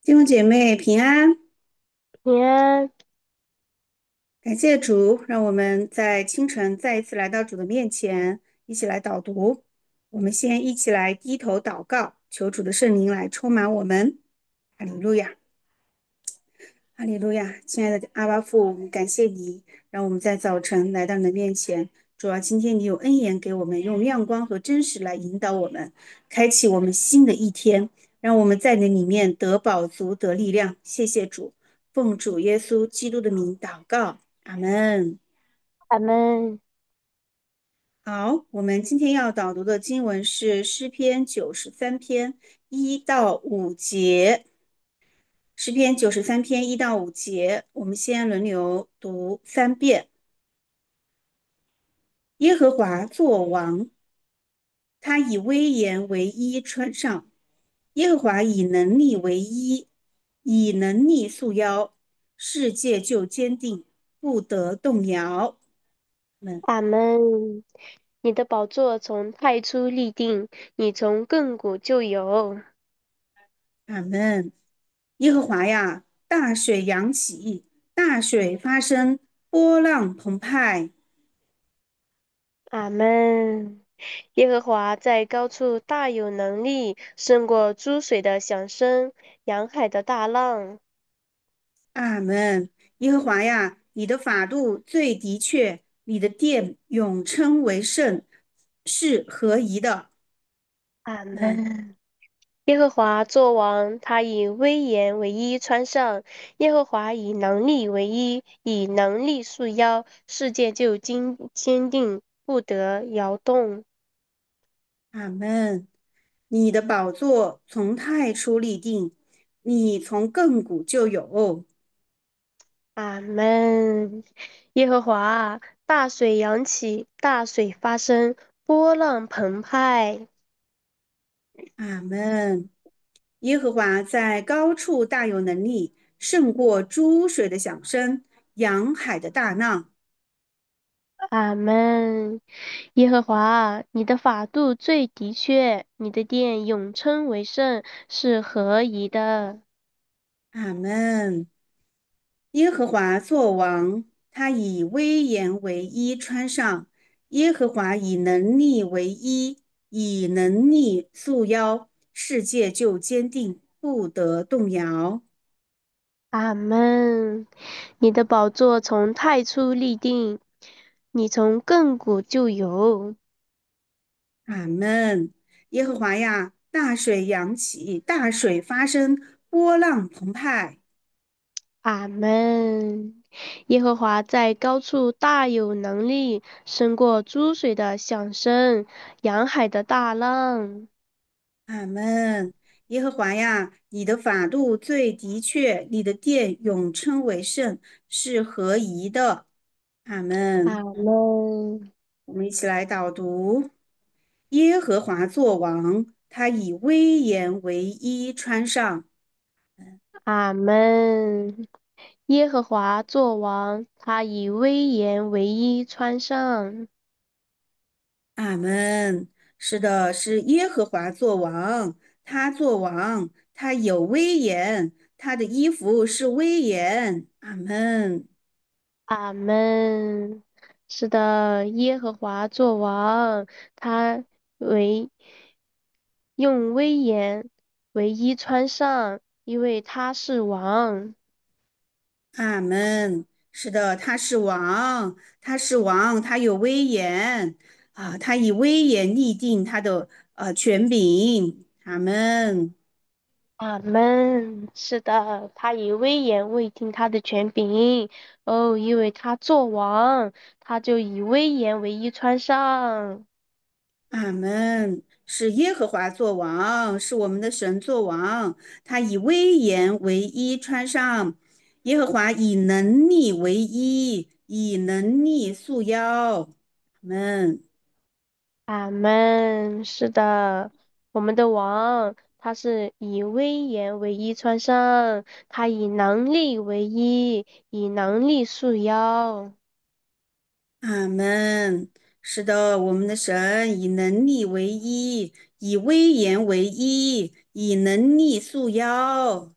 弟兄姐妹平安， 平安。 感谢主，让我们在清晨再一次来到主的面前，一起来导读。我们先一起来低头祷告，求主的圣灵来充满我们。哈利路亚，哈利路亚！亲爱的阿巴父，我们感谢你，让我们在早晨来到你的面前。主啊，今天你有恩言给我们，用亮光和真实来引导我们，开启我们新的一天，让我们在你里面得饱足、得力量。谢谢主，奉主耶稣基督的名祷告，阿门。 咱们好，我们今天要导读的经文是诗篇93篇1到5节。诗篇93篇1到5节，我们先轮流读3遍。耶和华作王，他以威严为衣穿上；耶和华以能力为衣，以能力束腰，世界就坚定，不得动摇。 俺们，你的宝座从太初立定，你从亘古就有。 阿门。耶和华呀，大水扬起，大水发生，波浪澎湃。 俺们，耶和华在高处大有能力，胜过诸水的响声，洋海的大浪。 阿门。耶和华呀，你的法度最的确，你的殿永称为圣，是合宜的。 俺们们，耶和华作王，他以威严为衣穿上；耶和华以能力为衣，以能力束腰，世界就坚定，不得摇动。 阿门。你的宝座从太初立定，你从亘古就有。 阿门。耶和华啊，大水扬起，大水发生，波浪澎湃。 阿门。耶和华在高处大有能力，胜过诸水的响声，洋海的大浪。 阿门。耶和华啊，你的法度最的确，你的殿永称为圣，是合宜的。 阿门。耶和华作王，他以威严为衣穿上；耶和华以能力为衣，以能力束腰，世界就坚定，不得动摇。 阿门。你的宝座从太初立定，你从亘古就有。 阿门。耶和华呀，大水扬起，大水发生，波浪澎湃。 阿门。耶和华在高处大有能力，胜过诸水的响声，洋海的大浪。 阿门。耶和华呀，你的法度最的确，你的殿永称为圣，是合宜的。阿门。 阿门。 我们一起来导读：耶和华作王，他以威严为衣穿上。 阿门。耶和华作王，他以威严为衣穿上。 阿门。是的，是耶和华作王，他作王，他有威严，他的衣服是威严。阿门。 阿门。是的，耶和华作王，他为用威严为衣穿上，因为他是王。 阿门。是的，他是王，他是王，他有威严啊，他以威严立定他的权柄。阿门。 阿门。是的，他以威严为定他的权柄。哦，因为他作王，他就以威严为衣穿上。 阿门。是耶和华作王，是我们的神作王。他以威严为衣穿上，耶和华以能力为衣，以能力束腰。阿门。 阿门。是的，我们的王，他是以威严为衣穿上，他以能力为衣，以能力束腰。 阿门。是的，我们的神以能力为衣，以威严为衣，以能力束腰。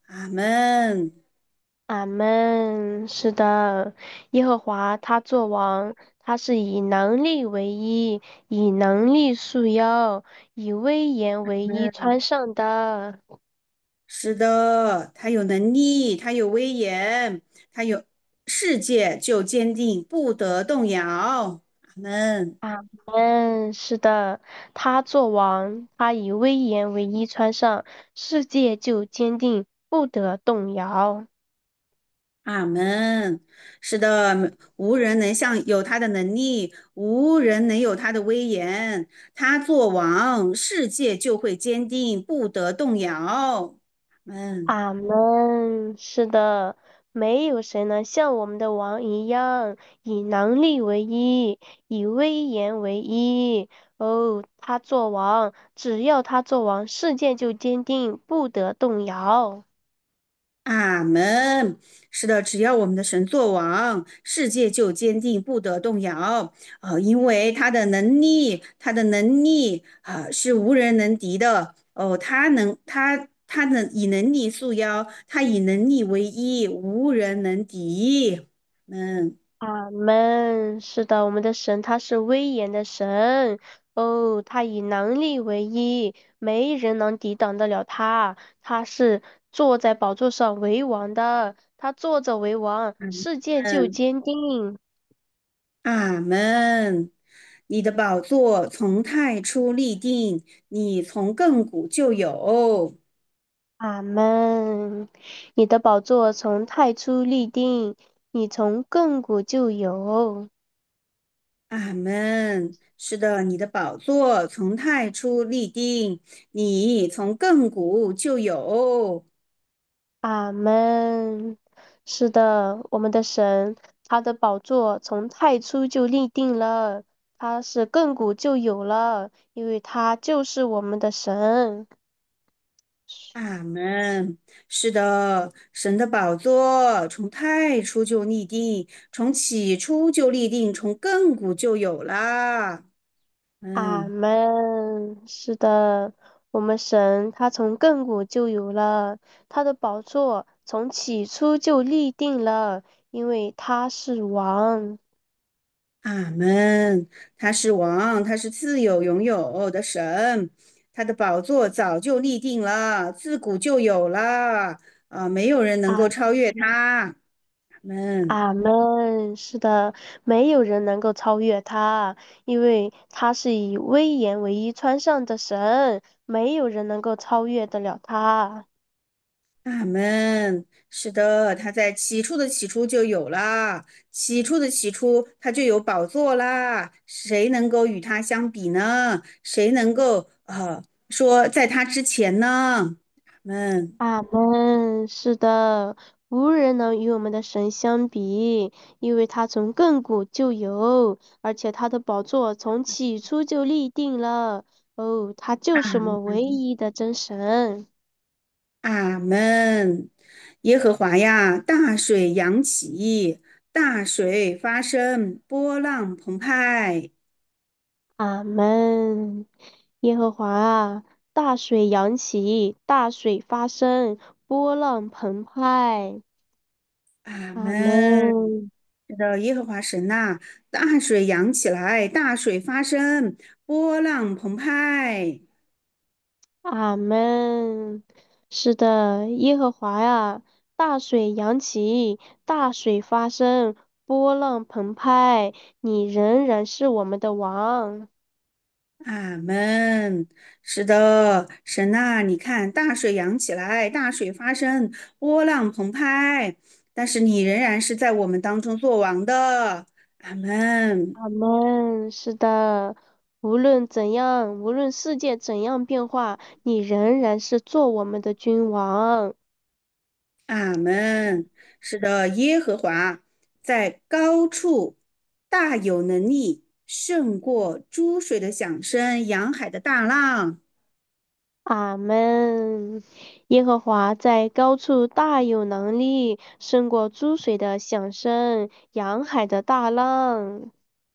阿门。 阿门。是的，耶和华他作王，他是以能力为衣，以能力束腰，以威严为衣穿上的。 是的，他有能力，他有威严，他有世界就坚定，不得动摇。阿门。 阿门。是的，他作王，他以威严为衣穿上，世界就坚定，不得动摇。 阿门。是的，无人能像有他的能力，无人能有他的威严。他做王，世界就会坚定，不得动摇。阿门。 阿门。是的，没有谁能像我们的王一样，以能力为一，以威严为一。哦，他做王，只要他做王，世界就坚定，不得动摇。 阿门。是的，只要我们的神作王，世界就坚定，不得动摇。因为他的能力是无人能敌的。哦，他能以能力束腰，他以能力为一，无人能敌。嗯。 阿门。是的，我们的神他是威严的神。哦，他以能力为一，没人能抵挡得了他。他是坐在宝座上为王的，他坐着为王，世界就嗯。 坚定。 阿门。你的宝座从太初立定，你从亘古就有。 阿门。你的宝座从太初立定，你从亘古就有。 阿门。是的，你的宝座从太初立定，你从亘古就有。 阿门。是的，我们的神，他的宝座从太初就立定了，他是亘古就有了，因为他就是我们的神。 阿门。是的，神的宝座从太初就立定，从起初就立定，从亘古就有啦。 阿嗯。 门。是的，我们神他从亘古就有了，他的宝座从起初就立定了，因为他是王。 阿门。他是王，他是自有永有的神，他的宝座早就立定了，自古就有了，没有人能够超越他。阿门。 阿门。是的，没有人能够超越他，因为他是以威严为衣穿上的神，没有人能够超越得了他。 阿门。是的，他在起初的起初就有啦，起初的起初他就有宝座啦，谁能够与他相比呢？谁能够说在他之前呢？阿门。 阿门。是的，无人能与我们的神相比，因为他从亘古就有，而且他的宝座从起初就立定了。哦，他就是我们唯一的真神。 阿门。耶和华呀，大水扬起，大水发生，波浪澎湃。 阿门。耶和华啊，大水扬起，大水发生，波浪澎湃。 阿阿门。 门。 是的，耶和华神呐、大水扬起来，大水发生，波浪澎湃。 阿门。是的，耶和华呀，大水扬起，大水发生，波浪澎湃，你仍然是我们的王。 阿门。是的，神呐、你看大水扬起来，大水发生，波浪澎湃，但是你仍然是在我们当中做王的。阿门。 阿门。是的，无论怎样，无论世界怎样变化，你仍然是做我们的君王。 阿门。是的，耶和华在高处大有能力，胜过诸水的响声，洋海的大浪。 阿门。耶和华在高处大有能力，胜过诸水的响声，洋海的大浪。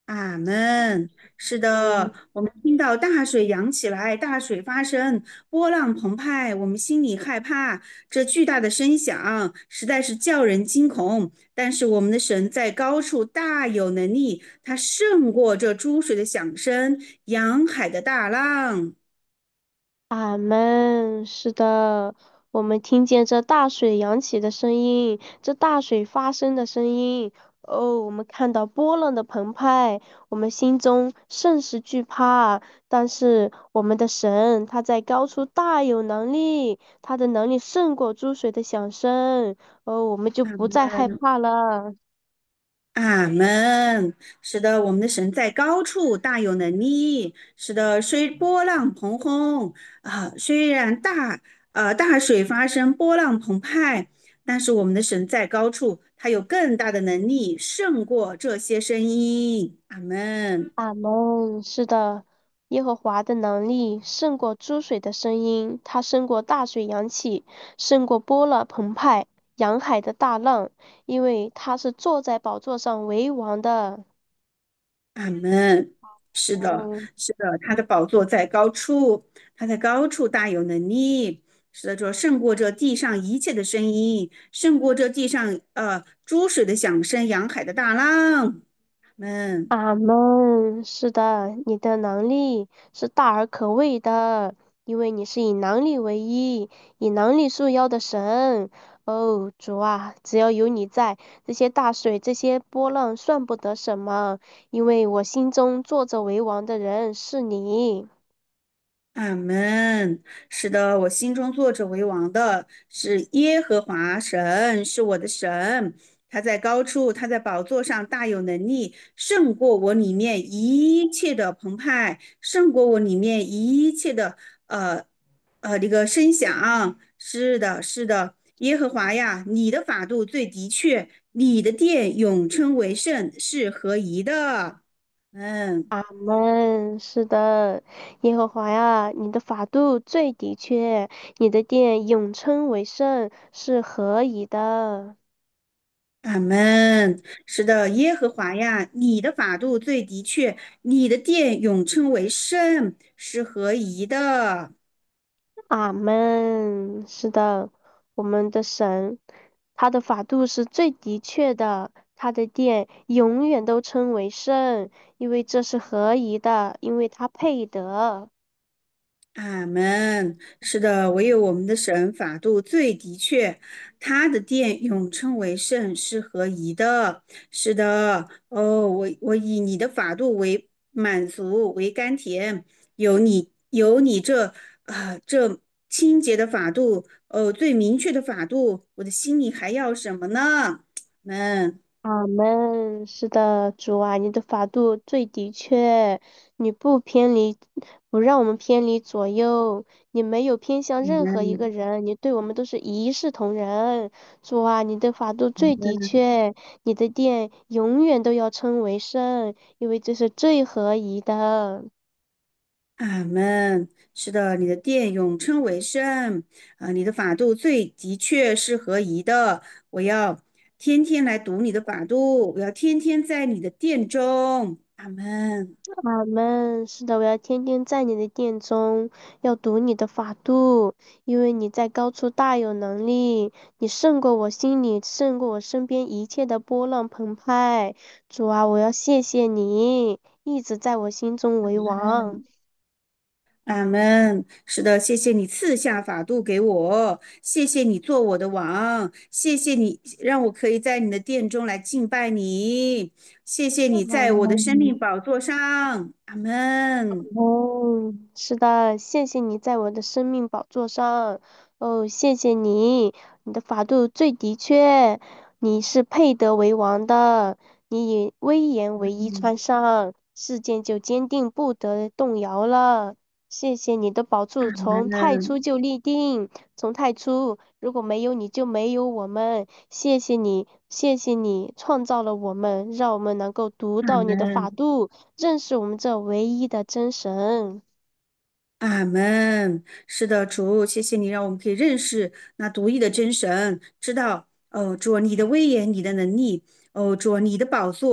阿门。是的， 嗯， 我们听到大水扬起来，大水发生，波浪澎湃，我们心里害怕。这巨大的声响实在是叫人惊恐。但是我们的神在高处大有能力，他胜过这诸水的响声，洋海的大浪。 阿门。是的，我们听见这大水扬起的声音，这大水发生的声音。哦，我们看到波浪的澎湃，我们心中甚是惧怕。但是我们的神，他在高处大有能力，他的能力胜过诸水的响声。哦，我们就不再害怕了。 阿门。是的，我们的神在高处大有能力。是的，虽波浪澎轰虽然大水发生，波浪澎湃，但是我们的神在高处，他有更大的能力，胜过这些声音。阿门。 阿门。是的，耶和华的能力胜过诸水的声音，它胜过大水扬起，胜过波浪澎湃，洋海的大浪，因为他是坐在宝座上为王的。 阿门。是的， 嗯， 是的，他的宝座在高处，他在高处大有能力。是的，说胜过这地上一切的声音，胜过这地上诸水的响声，洋海的大浪。阿门。 阿门。是的，你的能力是大而可畏的，因为你是以能力为一，以能力束腰的神。哦，主啊，只要有你在，这些大水、这些波浪算不得什么，因为我心中坐着为王的人是你。 阿门。是的，我心中坐着为王的是耶和华神，是我的神。他在高处，他在宝座上大有能力，胜过我里面一切的澎湃，胜过我里面一切的呃那个声响。是的，是的，耶和华呀，你的法度最的确，你的殿永称为圣，是合宜的。嗯。 阿门。是的，耶和华呀，你的法度最的确，你的殿永称为圣，是合宜的。 阿门。是的，耶和华呀，你的法度最的确，你的殿永称为圣，是合宜的。 阿门。是的，我们的神，他的法度是最的确的，他的殿永远都称为圣，因为这是合宜的，因为他配得。 阿门。是的，唯有我们的神法度最的确，他的殿永称为圣，是合宜的。是的，哦，我以你的法度为满足，为甘甜。有你这清洁的法度，哦，最明确的法度，我的心里还要什么呢？们。 阿门。是的，主啊，你的法度最的确，你不偏离，不让我们偏离左右，你没有偏向任何一个人，你对我们都是一视同仁。主啊，你的法度最的确，你的殿永远都要称为圣，因为这是最合宜的。 阿门。是的，你的殿永称为圣你的法度最的确是合宜的。我要天天来读你的法度，我要天天在你的殿中。阿门。 阿门。是的，我要天天在你的殿中，要读你的法度，因为你在高处大有能力，你胜过我心里，胜过我身边一切的波浪澎湃。主啊，我要谢谢你，一直在我心中为王。 阿门。是的，谢谢你赐下法度给我，谢谢你做我的王，谢谢你让我可以在你的殿中来敬拜你，谢谢你在我的生命宝座上。阿门。 哦，是的，谢谢你在我的生命宝座上。哦，谢谢你，你的法度最的确，你是配得为王的。你以威严为衣穿上，事件就坚定不得动摇了。谢谢你的宝阿座从太门。 初就立定，从太初，如果没有你就没有我们。谢谢你，谢谢你创造了我们，让我们能够读阿到你的法门。 度。认识我们这唯一的真神。 阿门。是的，主，谢谢你让我们可以认识那独一的真神，知道哦，主啊你的威严，你的能力，哦，主啊你的宝座，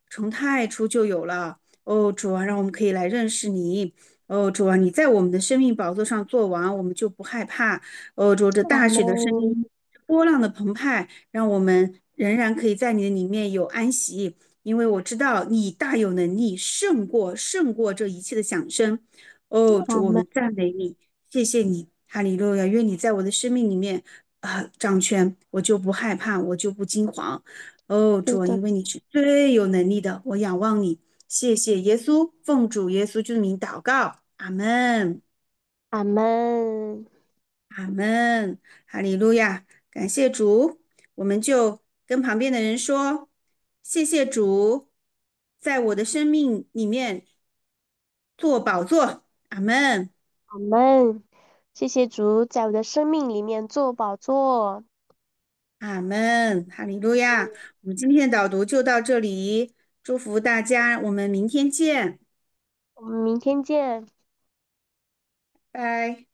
从太初就有了。哦，主啊，让我们可以来认识你。哦，主啊，你在我们的生命宝座上做王，我们就不害怕。哦，主，这阿大水的声音， 门， 波浪的澎湃，让我们仍然可以在你的里面有安息，因为我知道你大有能力，胜过这一切的响声。哦，主，我阿门， 们赞美你，谢谢你，哈利路亚！愿你在我的生命里面掌权，我就不害怕，我就不惊慌。哦，主啊， 是的， 因为你是最有能力的，我仰望你。谢谢耶稣，奉主耶稣之名祷告，阿门， 阿门， 阿门，哈利路亚，感谢主。我们就跟旁边的人说，谢谢主，在我的生命里面做宝座，阿门， 阿门。谢谢主在我的生命里面做宝座。 阿门，哈利路亚。我们今天的导读就到这里，祝福大家，我们明天见， 我们明天见。 拜。